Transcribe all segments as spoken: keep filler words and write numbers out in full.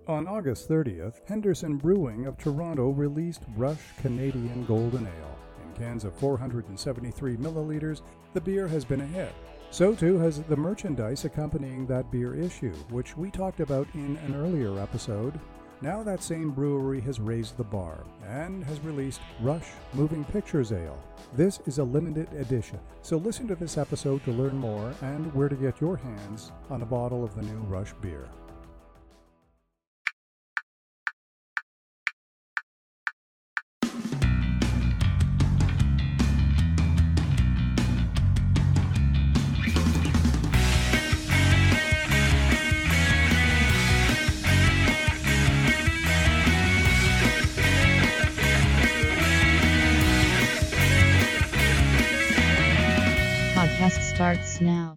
On August thirtieth, Henderson Brewing of Toronto released Rush Canadian Golden Ale. In cans of four hundred seventy-three milliliters, the beer has been a hit. So too has the merchandise accompanying that beer issue, which we talked about in an earlier episode. Now that same brewery has raised the bar and has released Rush Moving Pictures Ale. This is a limited edition, so listen to this episode to learn more and where to get your hands on a bottle of the new Rush beer. Podcast starts now.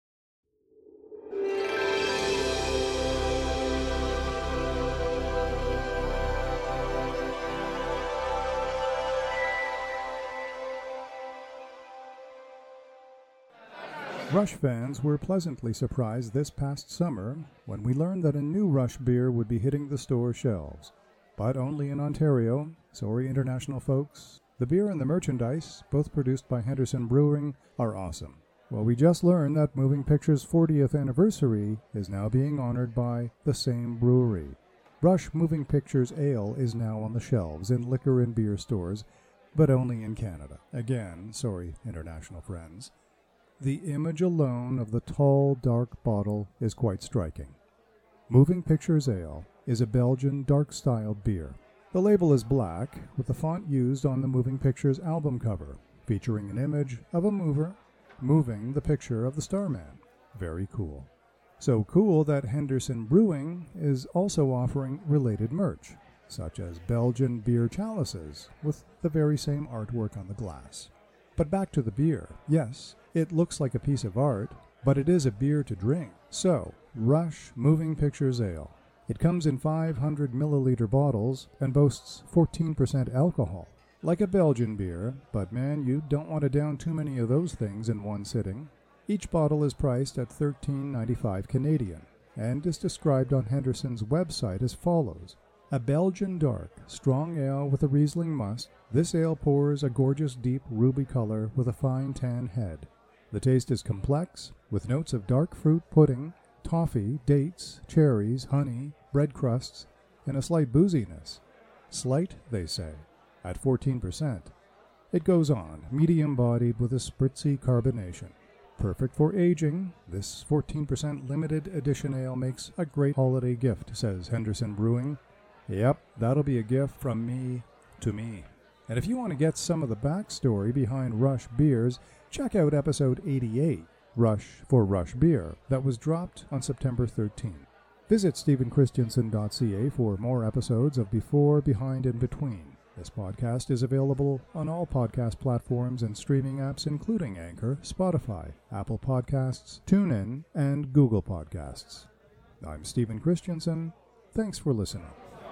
Rush fans were pleasantly surprised this past summer when we learned that a new Rush beer would be hitting the store shelves. But only in Ontario. Sorry, international folks. The beer and the merchandise, both produced by Henderson Brewing, are awesome. Well, we just learned that Moving Pictures' fortieth anniversary is now being honored by the same brewery. Rush Moving Pictures Ale is now on the shelves in liquor and beer stores, but only in Canada. Again, sorry, international friends. The image alone of the tall, dark bottle is quite striking. Moving Pictures Ale is a Belgian dark-styled beer. The label is black, with the font used on the Moving Pictures album cover, featuring an image of a mover moving the picture of the Starman. Very cool. So cool that Henderson Brewing is also offering related merch, such as Belgian beer chalices with the very same artwork on the glass. But back to the beer. Yes, it looks like a piece of art, but it is a beer to drink. So, Rush Moving Pictures Ale. It comes in five hundred milliliter bottles and boasts fourteen percent alcohol. Like a Belgian beer, but man, you don't want to down too many of those things in one sitting. Each bottle is priced at thirteen ninety-five Canadian and is described on Henderson's website as follows. A Belgian dark, strong ale with a Riesling must, this ale pours a gorgeous deep ruby color with a fine tan head. The taste is complex, with notes of dark fruit pudding, toffee, dates, cherries, honey, bread crusts, and a slight booziness. Slight, they say, at fourteen percent. It goes on, medium-bodied with a spritzy carbonation. Perfect for aging, this fourteen percent limited edition ale makes a great holiday gift, says Henderson Brewing. Yep, that'll be a gift from me to me. And if you want to get some of the backstory behind Rush beers, check out episode eighty-eight. Rush for Rush Beer, that was dropped on September thirteenth. Visit stephen christiansen dot c a for more episodes of Before, Behind, and Between. This podcast is available on all podcast platforms and streaming apps including Anchor, Spotify, Apple Podcasts, TuneIn, and Google Podcasts. I'm Stephen Christiansen. Thanks for listening.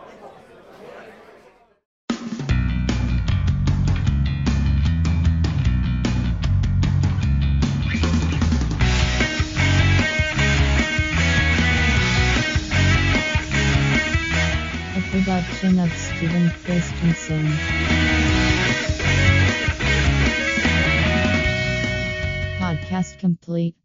Production of Stephen Christensen. Podcast complete.